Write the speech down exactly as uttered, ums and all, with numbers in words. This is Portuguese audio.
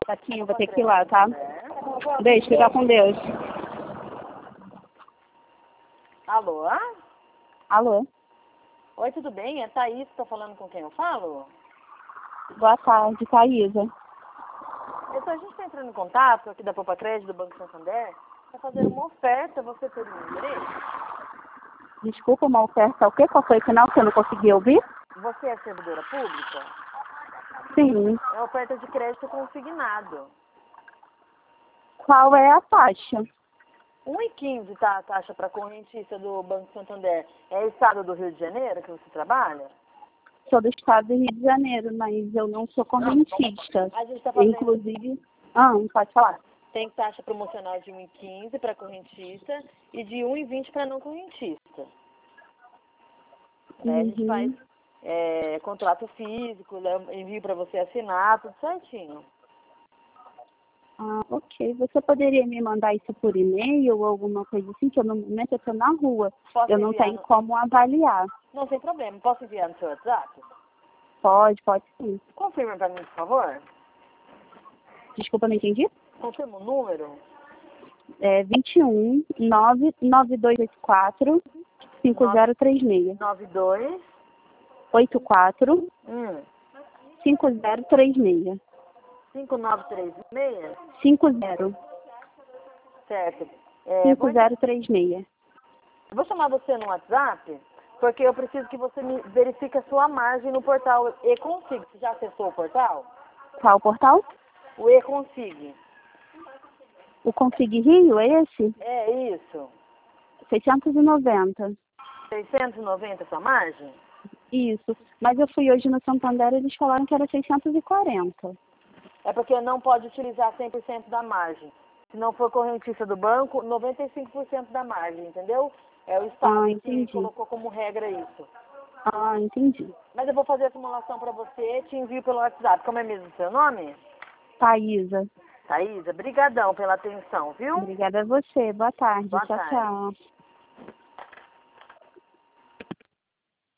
Tatinho, vou ter que ir lá, tá? Beijo, fica com Deus. Alô? Alô? Oi, tudo bem? É Thaís, tô falando com quem eu falo? Boa tarde, Thaísa. Eu tô, a gente está entrando em contato aqui da Poupa Crédito do Banco Santander para fazer uma oferta. Você teria um interesse? Desculpa, uma oferta. O que? Qual foi o final que eu não consegui ouvir? Você é servidora pública? Sim. É oferta de crédito consignado. Qual é a taxa? um vírgula quinze tá a taxa para correntista do Banco Santander. É estado do Rio de Janeiro que você trabalha? Sou do estado do Rio de Janeiro, mas eu não sou correntista. A gente está fazendo... Inclusive... Ah, não pode falar. Tem taxa promocional de um vírgula quinze para correntista e de um vírgula vinte para não correntista. Uhum. A gente faz é, contrato físico, envio para você assinar, tudo certinho. Ah, ok. Você poderia me mandar isso por e-mail ou alguma coisa assim? Que eu, no momento eu estou na rua. Posso Eu não enviar tenho no... como avaliar. Não, sem problema. Posso enviar no seu WhatsApp? Pode, pode sim. Confirma para mim, por favor. Desculpa, não entendi? Confirma o número. É vinte e um, nove nove dois oito quatro, cinco zero três seis. nove dois oito quatro, um cinco zero três seis. cinco nove três seis. cinco zero. Certo. É, cinco vou, zero três seis. eu vou chamar você no WhatsApp, porque eu preciso que você me verifique a sua margem no portal E-Config. Você já acessou o portal? Qual portal? O E-Config. O Config Rio, é esse? É isso. seiscentos e noventa. seiscentos e noventa a sua margem? Isso. Mas eu fui hoje no Santander e eles falaram que era seiscentos e quarenta. É porque não pode utilizar cem por cento da margem. Se não for correntista do banco, noventa e cinco por cento da margem, entendeu? É o Estado Ah, que entendi. colocou como regra isso. Ah, entendi. Mas eu vou fazer a simulação para você, te envio pelo WhatsApp. Como é mesmo o seu nome? Thaísa. Thaísa, brigadão pela atenção, viu? Obrigada a você. Boa tarde. Boa Tchau, tarde. tchau.